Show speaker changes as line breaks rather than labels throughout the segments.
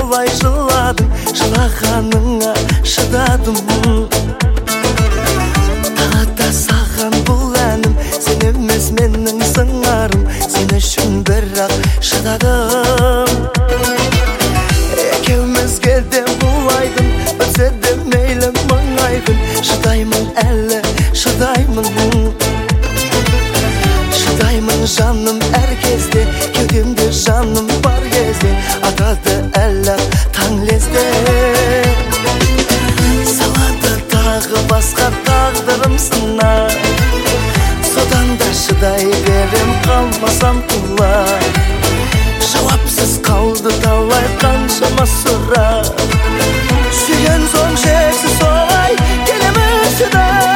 талай жыладым, жылағаныңа шыдадым. Тағата саған бұл әнім, сен емес менің сыңарым, сен үшін бірақ шыдадым. Екеумізге де бұлайдым, өтсе де мейлі мың ай күн, шыдаймын әлі, шыдаймын. Шыдаймын жаным әр кезде, кеудемде жаным бар кезде, атады әлі таң лезде. Салады тағы басқа тағдырым сына, содан да шыдай берем қалмасам құлай. Жауапсыз қалды талай қаншама сұрақ, сүйген соң шексіз солай келемін шыдай.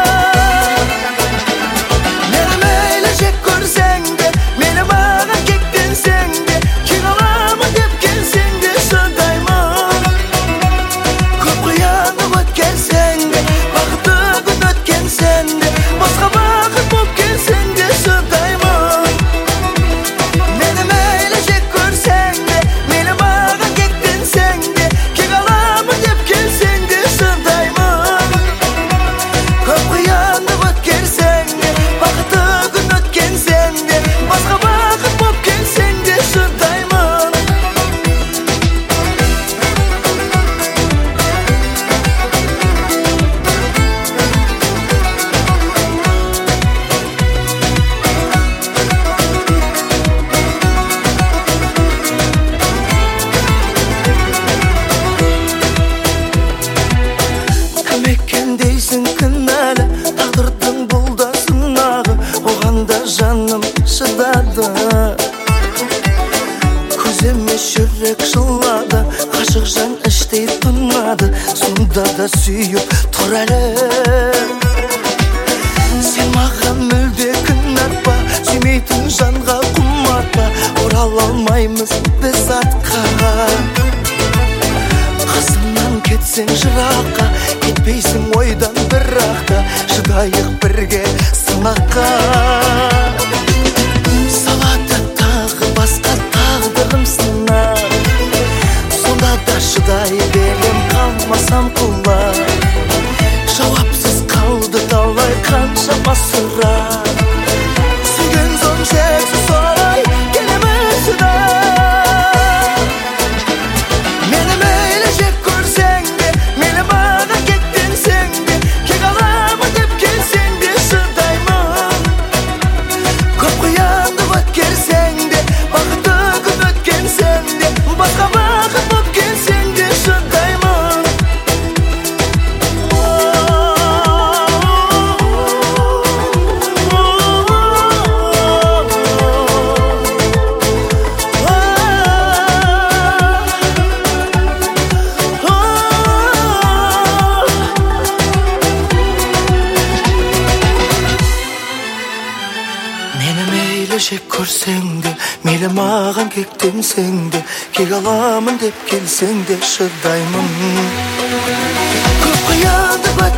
Дейсің кінәлі, тағдырдың бұл да сынағы, оған да жаным шыдады. Көзіме жүрек жылады, ғашық жан іштей тынады, сонда да сүйіп тұр әлі. Сен маған мүлде кінәтпа, сүймейтін жанға құмартпа, орала алмаймыз біз артқа. Қасымнан кетсең жыраққа, кетпейсің ойдан бірақта, шыдайық бірге сынаққа. Салады тағы басқа тағдырым сына, сонда да шыдай берем қалмасам құлай. Жауапсыз қалды талай қаншама сұрақ, сүйген соң шексіз солай келемін шыдай. Жек көрсең де, мейлі маған кектенсең де, кек аламын деп келсең де шыдаймын. Көп қиянды